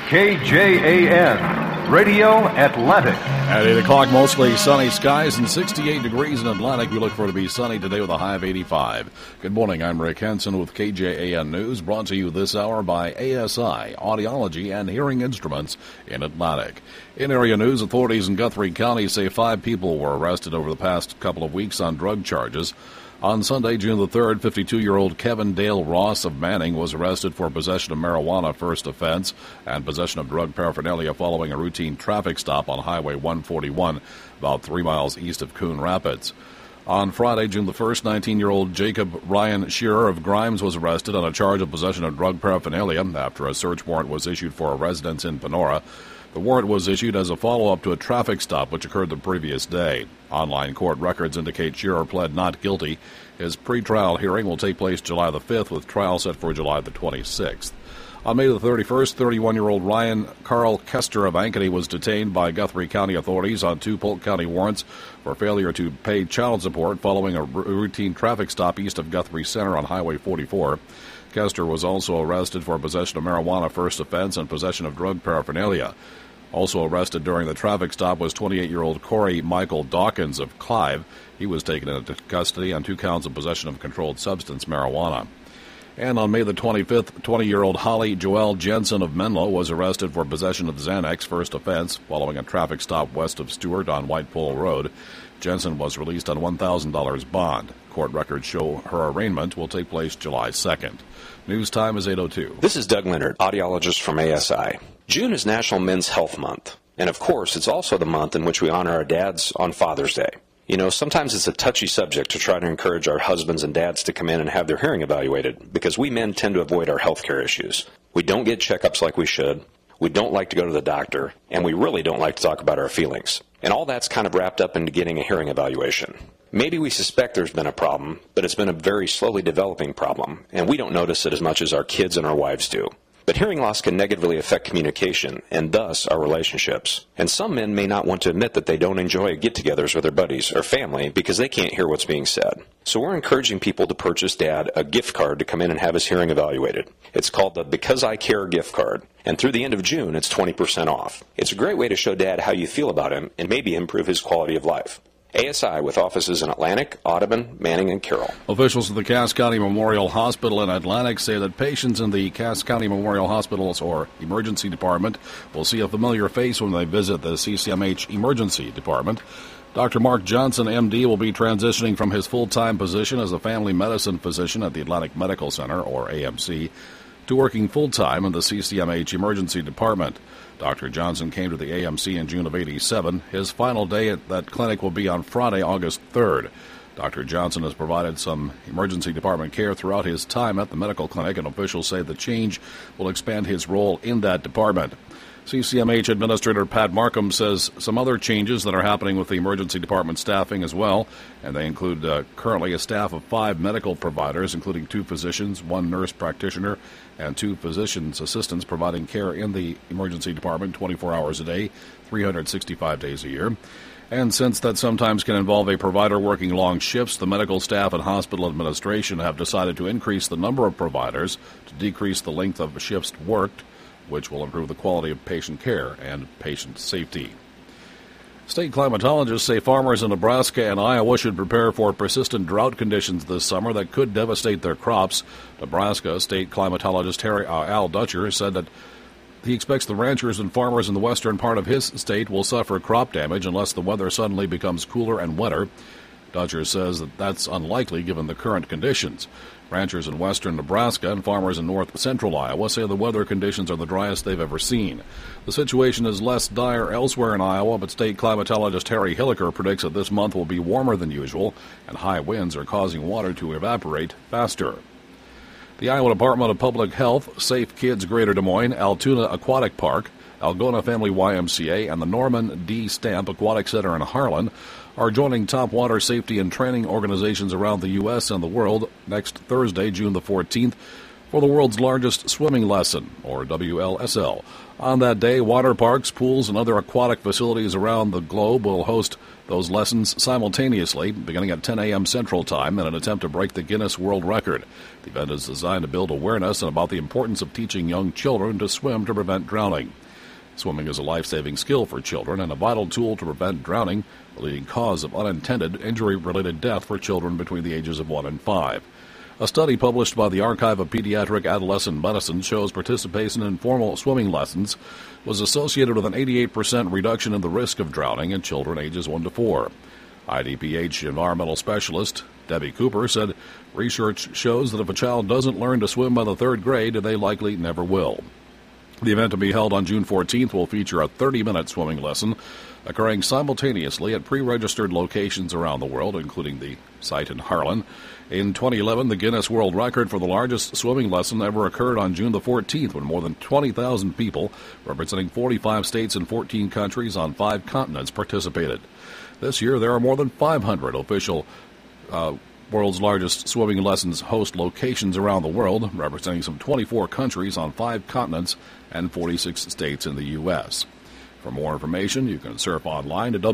KJAN, Radio Atlantic. At 8 o'clock, mostly sunny skies and 68 degrees in Atlantic. We look for it to be sunny today with a high of 85. Good morning, I'm Rick Henson with KJAN News, brought to you this hour by ASI, Audiology and Hearing Instruments in Atlantic. In area news, authorities in Guthrie County say 5 people were arrested over the past couple of weeks on drug charges. On Sunday, June the 3rd, 52-year-old Kevin Dale Ross of Manning was arrested for possession of marijuana, first offense, and possession of drug paraphernalia following a routine traffic stop on Highway 141, about 3 miles east of Coon Rapids. On Friday, June the 1st, 19-year-old Jacob Ryan Shearer of Grimes was arrested on a charge of possession of drug paraphernalia after a search warrant was issued for a residence in Panora. The warrant was issued as a follow-up to a traffic stop which occurred the previous day. Online court records indicate Shearer pled not guilty. His pretrial hearing will take place July the 5th, with trial set for July the 26th. On May the 31st, 31-year-old Ryan Carl Kester of Ankeny was detained by Guthrie County authorities on 2 Polk County warrants for failure to pay child support following a routine traffic stop east of Guthrie Center on Highway 44. Kester was also arrested for possession of marijuana, first offense, and possession of drug paraphernalia. Also arrested during the traffic stop was 28-year-old Corey Michael Dawkins of Clive. He was taken into custody on 2 counts of possession of controlled substance, marijuana. And on May the 25th, 20-year-old Holly Joelle Jensen of Menlo was arrested for possession of Xanax, first offense, following a traffic stop west of Stewart on White Pole Road. Jensen was released on $1,000 bond. Court records show her arraignment will take place July 2nd. News time is 8:02. This is Doug Leonard, audiologist from ASI. June is National Men's Health Month. And of course, it's also the month in which we honor our dads on Father's Day. You know, sometimes it's a touchy subject to try to encourage our husbands and dads to come in and have their hearing evaluated, because we men tend to avoid our health care issues. We don't get checkups like we should. We don't like to go to the doctor, and we really don't like to talk about our feelings. And all that's kind of wrapped up into getting a hearing evaluation. Maybe we suspect there's been a problem, but it's been a very slowly developing problem, and we don't notice it as much as our kids and our wives do. But hearing loss can negatively affect communication, and thus our relationships. And some men may not want to admit that they don't enjoy get-togethers with their buddies or family because they can't hear what's being said. So we're encouraging people to purchase Dad a gift card to come in and have his hearing evaluated. It's called the Because I Care gift card, and through the end of June, it's 20% off. It's a great way to show Dad how you feel about him and maybe improve his quality of life. ASI, with offices in Atlantic, Audubon, Manning, and Carroll. Officials at the Cass County Memorial Hospital in Atlantic say that patients in the Cass County Memorial Hospital's or emergency department will see a familiar face when they visit the CCMH emergency department. Dr. Mark Johnson, MD, will be transitioning from his full-time position as a family medicine physician at the Atlantic Medical Center, or AMC, to working full-time in the CCMH emergency department. Dr. Johnson came to the AMC in June of '87. His final day at that clinic will be on Friday, August 3rd. Dr. Johnson has provided some emergency department care throughout his time at the medical clinic, and officials say the change will expand his role in that department. CCMH Administrator Pat Markham says some other changes that are happening with the emergency department staffing as well, and they include currently a staff of 5 medical providers, including 2 physicians, 1 nurse practitioner, and 2 physician's assistants providing care in the emergency department 24 hours a day, 365 days a year. And since that sometimes can involve a provider working long shifts, the medical staff and hospital administration have decided to increase the number of providers to decrease the length of shifts worked, which will improve the quality of patient care and patient safety. State climatologists say farmers in Nebraska and Iowa should prepare for persistent drought conditions this summer that could devastate their crops. Nebraska state climatologist Al Dutcher said that he expects the ranchers and farmers in the western part of his state will suffer crop damage unless the weather suddenly becomes cooler and wetter. Dutcher says that that's unlikely given the current conditions. Ranchers in western Nebraska and farmers in north-central Iowa say the weather conditions are the driest they've ever seen. The situation is less dire elsewhere in Iowa, but state climatologist Harry Hilliker predicts that this month will be warmer than usual, and high winds are causing water to evaporate faster. The Iowa Department of Public Health, Safe Kids Greater Des Moines, Altoona Aquatic Park, Algona Family YMCA, and the Norman D. Stamp Aquatic Center in Harlan are joining top water safety and training organizations around the U.S. and the world next Thursday, June the 14th, for the world's largest swimming lesson, or WLSL. On that day, water parks, pools, and other aquatic facilities around the globe will host those lessons simultaneously, beginning at 10 a.m. Central Time, in an attempt to break the Guinness World Record. The event is designed to build awareness about the importance of teaching young children to swim to prevent drowning. Swimming is a life-saving skill for children and a vital tool to prevent drowning, the leading cause of unintended injury-related death for children between the ages of 1 and 5. A study published by the Archive of Pediatric Adolescent Medicine shows participation in formal swimming lessons was associated with an 88% reduction in the risk of drowning in children ages 1 to 4. IDPH environmental specialist Debbie Cooper said research shows that if a child doesn't learn to swim by the 3rd grade, they likely never will. The event to be held on June 14th will feature a 30-minute swimming lesson occurring simultaneously at pre-registered locations around the world, including the site in Harlan. In 2011, the Guinness World Record for the largest swimming lesson ever occurred on June the 14th, when more than 20,000 people, representing 45 states and 14 countries on 5 continents, participated. This year, there are more than 500 official world's largest swimming lessons host locations around the world, representing some 24 countries on 5 continents and 46 states in the U.S. For more information, you can surf online at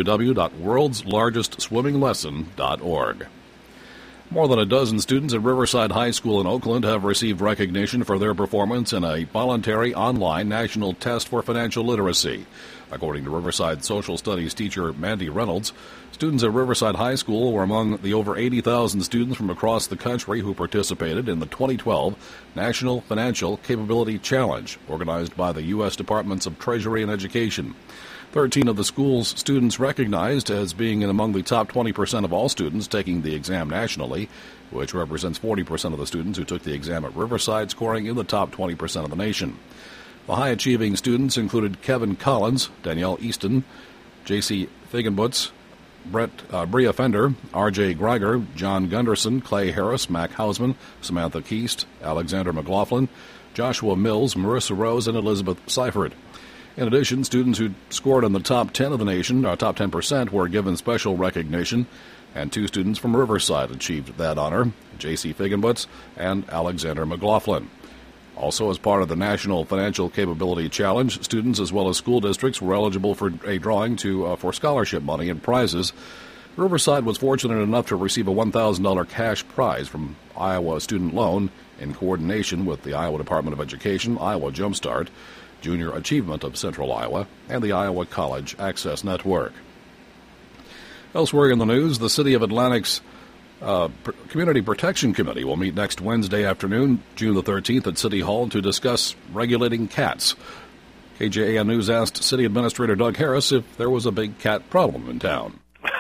www.worldslargestswimminglesson.org. More than a dozen students at Riverside High School in Oakland have received recognition for their performance in a voluntary online national test for financial literacy. According to Riverside social studies teacher Mandy Reynolds, students at Riverside High School were among the over 80,000 students from across the country who participated in the 2012 National Financial Capability Challenge, organized by the U.S. Departments of Treasury and Education. 13 of the school's students recognized as being among the top 20% of all students taking the exam nationally, which represents 40% of the students who took the exam at Riverside, scoring in the top 20% of the nation. The high-achieving students included Kevin Collins, Danielle Easton, J.C. Feigenbutz, Bria Fender, R.J. Greiger, John Gunderson, Clay Harris, Mac Hausman, Samantha Keast, Alexander McLaughlin, Joshua Mills, Marissa Rose, and Elizabeth Seifert. In addition, students who scored in the top 10 of the nation, or top 10%, were given special recognition, and 2 students from Riverside achieved that honor, J.C. Feigenbutz and Alexander McLaughlin. Also, as part of the National Financial Capability Challenge, students as well as school districts were eligible for a drawing for scholarship money and prizes. Riverside was fortunate enough to receive a $1,000 cash prize from Iowa Student Loan in coordination with the Iowa Department of Education, Iowa Jumpstart, Junior Achievement of Central Iowa, and the Iowa College Access Network. Elsewhere in the news, the City of Atlantic's Community Protection Committee will meet next Wednesday afternoon, June the 13th, at City Hall to discuss regulating cats. KJAN News asked City Administrator Doug Harris if there was a big cat problem in town.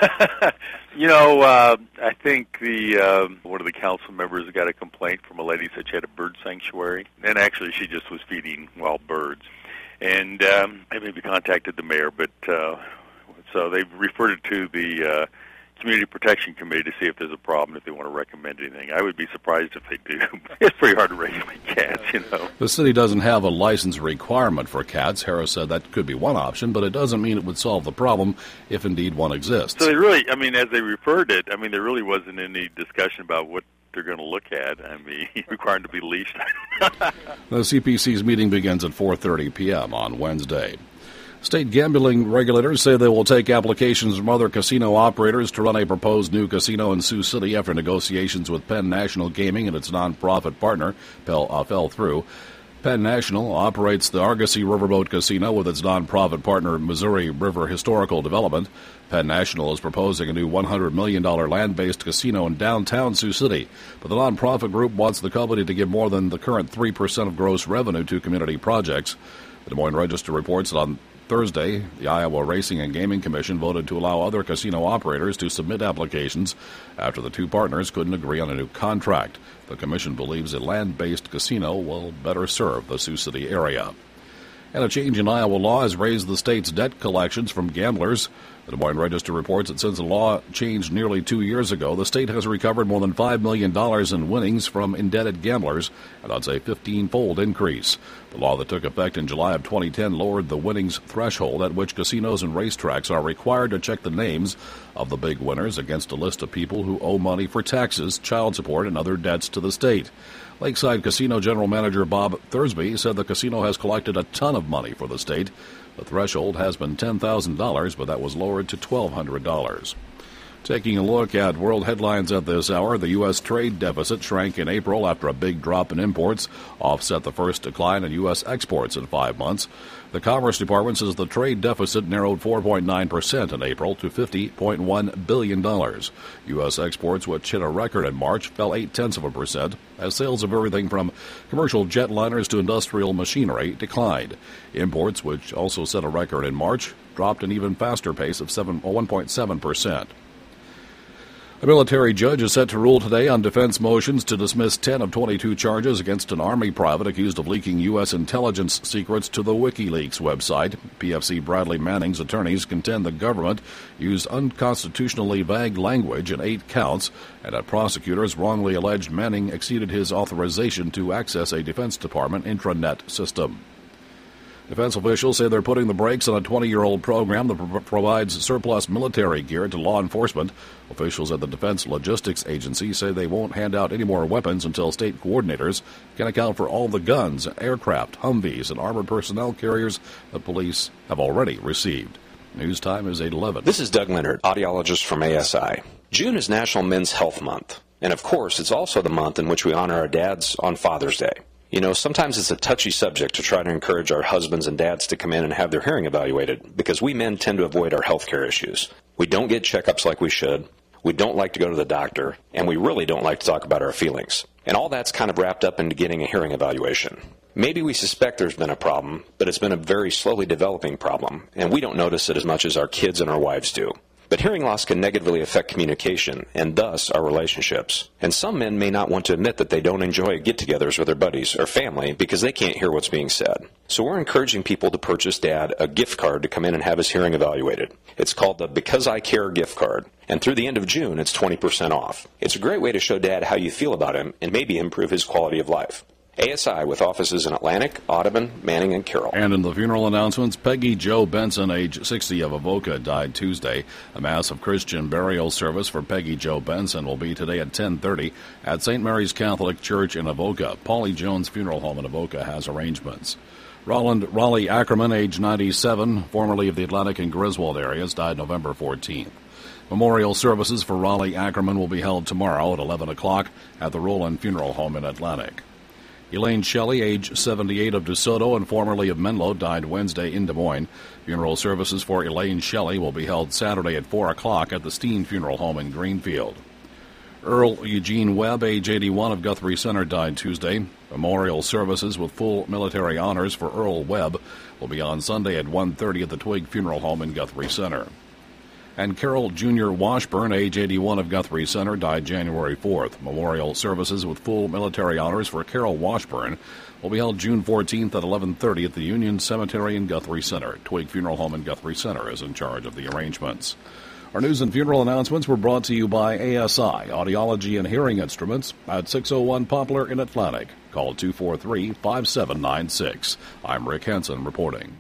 I think one of the council members got a complaint from a lady who said she had a bird sanctuary, and actually she just was feeding wild birds. And I maybe contacted the mayor, but so they've referred it to the Community Protection Committee to see if there's a problem, if they want to recommend anything. I would be surprised if they do. It's pretty hard to regulate cats, The city doesn't have a license requirement for cats. Harris said that could be one option, but it doesn't mean it would solve the problem if indeed one exists. So they really, as they referred it, there really wasn't any discussion about what they're going to look at. Required to be leashed. The CPC's meeting begins at 4:30 p.m. on Wednesday. State gambling regulators say they will take applications from other casino operators to run a proposed new casino in Sioux City after negotiations with Penn National Gaming and its nonprofit partner fell through. Penn National operates the Argosy Riverboat Casino with its nonprofit partner Missouri River Historical Development. Penn National is proposing a new $100 million land-based casino in downtown Sioux City, but the nonprofit group wants the company to give more than the current 3% of gross revenue to community projects. The Des Moines Register reports that on Thursday, the Iowa Racing and Gaming Commission voted to allow other casino operators to submit applications after the two partners couldn't agree on a new contract. The commission believes a land-based casino will better serve the Sioux City area. And a change in Iowa law has raised the state's debt collections from gamblers. The Des Moines Register reports that since the law changed nearly 2 years ago, the state has recovered more than $5 million in winnings from indebted gamblers, and that's a 15-fold increase. The law that took effect in July of 2010 lowered the winnings threshold at which casinos and racetracks are required to check the names of the big winners against a list of people who owe money for taxes, child support, and other debts to the state. Lakeside Casino General Manager Bob Thursby said the casino has collected a ton of money for the state. The threshold has been $10,000, but that was lowered to $1,200. Taking a look at world headlines at this hour, the U.S. trade deficit shrank in April after a big drop in imports offset the first decline in U.S. exports in 5 months. The Commerce Department says the trade deficit narrowed 4.9% in April to $50.1 billion. U.S. exports, which hit a record in March, fell 0.8% as sales of everything from commercial jetliners to industrial machinery declined. Imports, which also set a record in March, dropped an even faster pace of 1.7%. A military judge is set to rule today on defense motions to dismiss 10 of 22 charges against an Army private accused of leaking U.S. intelligence secrets to the WikiLeaks website. PFC Bradley Manning's attorneys contend the government used unconstitutionally vague language in 8 counts, and that prosecutors wrongly alleged Manning exceeded his authorization to access a Defense Department intranet system. Defense officials say they're putting the brakes on a 20-year-old program that provides surplus military gear to law enforcement. Officials at the Defense Logistics Agency say they won't hand out any more weapons until state coordinators can account for all the guns, aircraft, Humvees, and armored personnel carriers the police have already received. News time is 8:11. This is Doug Leonard, audiologist from ASI. June is National Men's Health Month, and of course, it's also the month in which we honor our dads on Father's Day. You know, sometimes it's a touchy subject to try to encourage our husbands and dads to come in and have their hearing evaluated because we men tend to avoid our health care issues. We don't get checkups like we should, we don't like to go to the doctor, and we really don't like to talk about our feelings. And all that's kind of wrapped up into getting a hearing evaluation. Maybe we suspect there's been a problem, but it's been a very slowly developing problem, and we don't notice it as much as our kids and our wives do. But hearing loss can negatively affect communication, and thus our relationships. And some men may not want to admit that they don't enjoy get-togethers with their buddies or family because they can't hear what's being said. So we're encouraging people to purchase Dad a gift card to come in and have his hearing evaluated. It's called the Because I Care gift card, and through the end of June, it's 20% off. It's a great way to show Dad how you feel about him and maybe improve his quality of life. ASI with offices in Atlantic, Audubon, Manning, and Carroll. And in the funeral announcements, Peggy Jo Benson, age 60 of Avoca, died Tuesday. A mass of Christian burial service for Peggy Jo Benson will be today at 10:30 at St. Mary's Catholic Church in Avoca. Paulie Jones Funeral Home in Avoca has arrangements. Raleigh Ackerman, age 97, formerly of the Atlantic and Griswold areas, died November 14th. Memorial services for Raleigh Ackerman will be held tomorrow at 11 o'clock at the Roland Funeral Home in Atlantic. Elaine Shelley, age 78 of DeSoto and formerly of Menlo, died Wednesday in Des Moines. Funeral services for Elaine Shelley will be held Saturday at 4 o'clock at the Steen Funeral Home in Greenfield. Earl Eugene Webb, age 81 of Guthrie Center, died Tuesday. Memorial services with full military honors for Earl Webb will be on Sunday at 1:30 at the Twig Funeral Home in Guthrie Center. And Carol Jr. Washburn, age 81 of Guthrie Center, died January 4th. Memorial services with full military honors for Carol Washburn will be held June 14th at 11:30 at the Union Cemetery in Guthrie Center. Twig Funeral Home in Guthrie Center is in charge of the arrangements. Our news and funeral announcements were brought to you by ASI, Audiology and Hearing Instruments, at 601 Poplar in Atlantic. Call 243-5796. I'm Rick Henson reporting.